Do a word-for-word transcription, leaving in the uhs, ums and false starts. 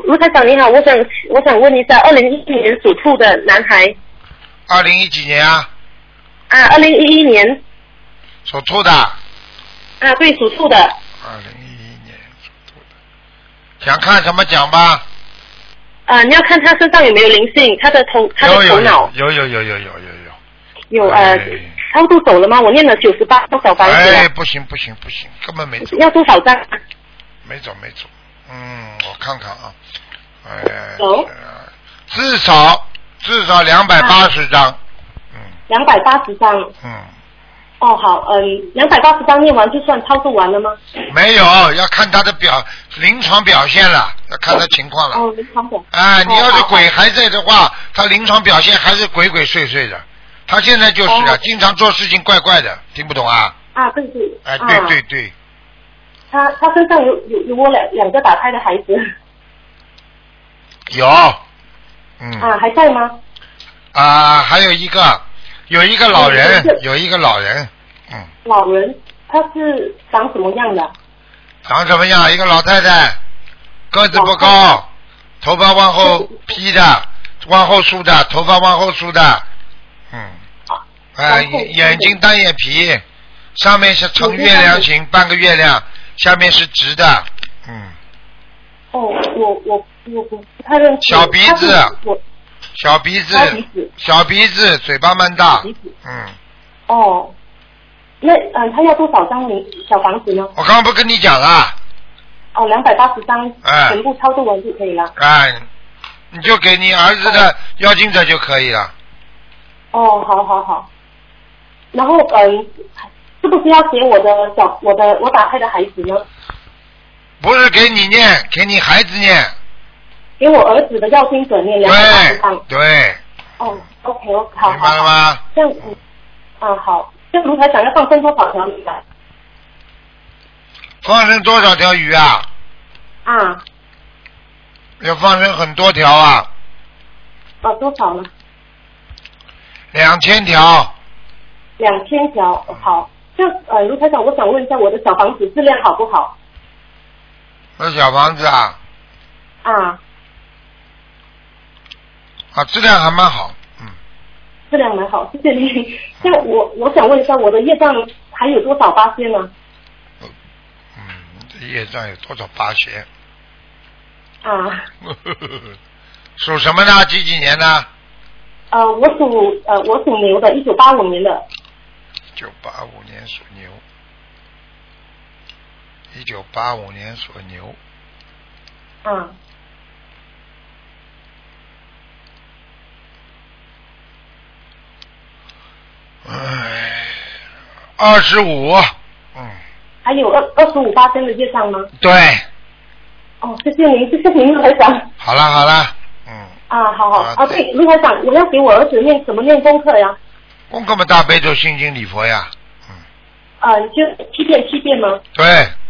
卢台长你好，我想我想问一下，二零一一年属兔的男孩。 二零一几年啊？ 啊，二零一一年。 属兔的。 啊，对，属兔的。 二零一一年属兔的。想看什么讲吧？ 啊，你要看他身上有没有灵性，他的头，他的头脑。 有有有有有有有有。有呃，超度走了吗？我念了九十八多少房子了？ 哎，不行不行不行，根本没走。 要多少张？ 没走没走。嗯，我看看啊。哎。 走。 至少至少两百八十张。嗯。 两百八十张。 嗯。 哦，好，嗯，两百八十张念完就算超度完了吗？ 没有，要看他的表临床表现了，要看他情况了。 哦，临床表。 哎，你要是鬼还在的话，他临床表现还是鬼鬼祟祟的。他现在就是啊，经常做事情怪怪的，听不懂啊？ 啊，对对。 哎，对对对。 他他身上有有有我两两个打胎的孩子。 有。嗯。 啊，还在吗？ 啊，还有一个，有一个老人，有一个老人。嗯。 老人，他是长什么样的？ 长什么样？一个老太太，个子不高，头发往后披的，往后梳的，头发往后梳的。嗯。哎，眼睛单眼皮，上面是呈月亮形，半个月亮，下面是直的。嗯。 哦，我我我不太认识。 小鼻子。小鼻子。小鼻子，嘴巴蛮大。嗯。 哦。那嗯，他要多少张小房子呢？ 我刚刚不跟你讲了？ 哦，两百八十张， 哎， 全部操作完就可以了。 哎，你就给你儿子的邀请者就可以了。 哦，好好好。然后嗯，是不是要写我的小我的我打胎的孩子呢？ 不是给你念，给你孩子念。 给我儿子的邀请者念两百八十张。 对。 哦 ，OK OK， 好。 明白了吗？ 这样嗯，啊好。这卢台长要放生多少条鱼啊？ 放生多少条鱼啊？ 啊。 要放生很多条啊。 啊，多少呢？ 两千条。 两千条，好。这呃，卢台长，我想问一下，我的小房子质量好不好？ 我的小房子啊。 啊。 啊，质量还蛮好。 质量蛮好，谢谢你。那我我想问一下，我的业障还有多少八仙呢？ 嗯，这业障有多少八仙？ 啊。 属什么呢？几几年的？ 呃，我属呃我属牛的，一九八五年的。 一九八五年属牛。一九八五年属牛。 啊。 哎，二十五，嗯。 还有二二十五八仙的业障吗？ 对。 哦，谢谢您，谢谢您，卢台长。 好了好了，嗯。 啊，好好啊，对，卢台长，我要给我儿子念怎么念功课呀？ 功课嘛，大悲咒、心经、礼佛呀，嗯。 啊，就七遍七遍吗？ 对。